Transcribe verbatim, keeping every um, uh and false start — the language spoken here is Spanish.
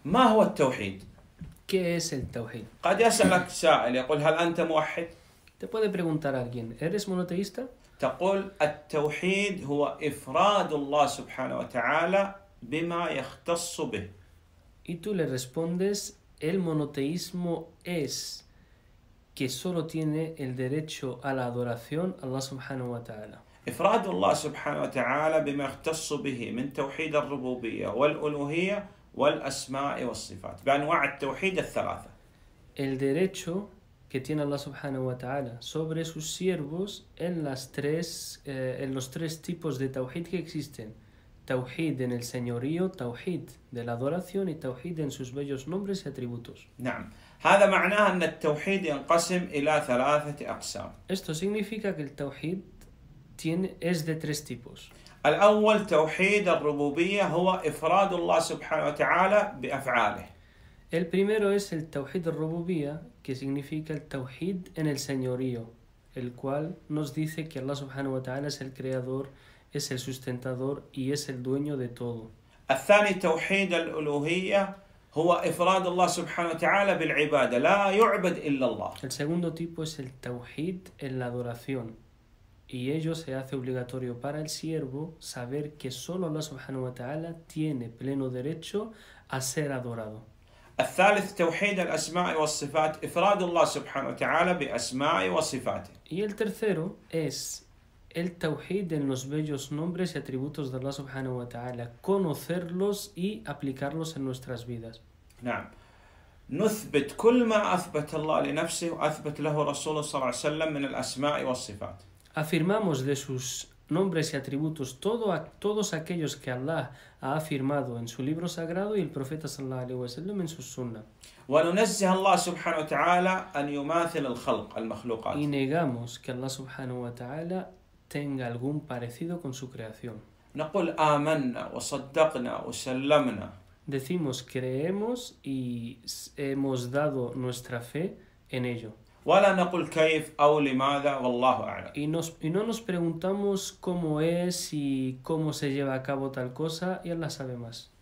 ما هو التوحيد؟ ¿Qué es el tawhid? قد يسألك سائل يقول هل أنت موحد؟ Te puede preguntar alguien, ¿eres monoteísta? تقول التوحيد هو إفراد الله سبحانه وتعالى بما يختص به. Y tú le respondes, el monoteísmo es que solo tiene el derecho a la adoración a Allah subhanahu wa ta'ala. إفراد الله سبحانه وتعالى بما يختص به من توحيد الربوبية والألوهية والأسماء والصفات بأنواع التوحيد الثلاثة. El derecho que tiene Allah subhanahu wa ta'ala sobre sus siervos en, las tres, eh, en los tres tipos de tawhid que existen. Tawhid en el señorío, tawhid de la adoración y tawhid en sus bellos nombres y atributos. نعم. هذا معناه أن التوحيد ينقسم إلى ثلاثة أقسام. Esto significa que el tawhid tiene, es de tres tipos. الأول توحيد الربوبية هو إفراد الله سبحانه وتعالى بأفعاله. El primero es el tawhid al-rububiyya, que significa el tawhid en el señorío, el cual nos dice que Allah subhanahu wa ta'ala es el creador, es el sustentador y es el dueño de todo. الثاني توحيد الألوهية هو إفراد الله سبحانه وتعالى بالعبادة لا يعبد إلا الله. El segundo tipo es el tawhid en la adoración, y ello se hace obligatorio para el siervo saber que solo Allah subhanahu wa ta'ala tiene pleno derecho a ser adorado. الثالث توحيد الأسماء والصفات إفراد الله سبحانه وتعالى بأسماء وصفاته. Y el tercero es el tawhid en los bellos nombres y atributos de Allah subhanahu wa ta'ala, conocerlos y aplicarlos en nuestras vidas. نعم. نثبت كل ما أثبت الله لنفسه وأثبت له رسوله صلى الله عليه وسلم من الأسماء والصفات. Afirmamos de sus nombres y atributos todo a, todos aquellos que Allah ha afirmado en su libro sagrado y el profeta sallallahu alaihi wasallam en su sunnah. وننزه الله سبحانه وتعالى أن يماثل الخلق المخلوقات. Y negamos que Allah subhanahu wa ta'ala tenga algún parecido con su creación. نقول آمنا وصدقنا وسلمنا. Decimos creemos y hemos dado nuestra fe en ello. ولا نقول كيف أو لماذا والله أعلم. Y, nos, y no nos preguntamos cómo es y cómo se lleva a cabo tal cosa, y Allah sabe más.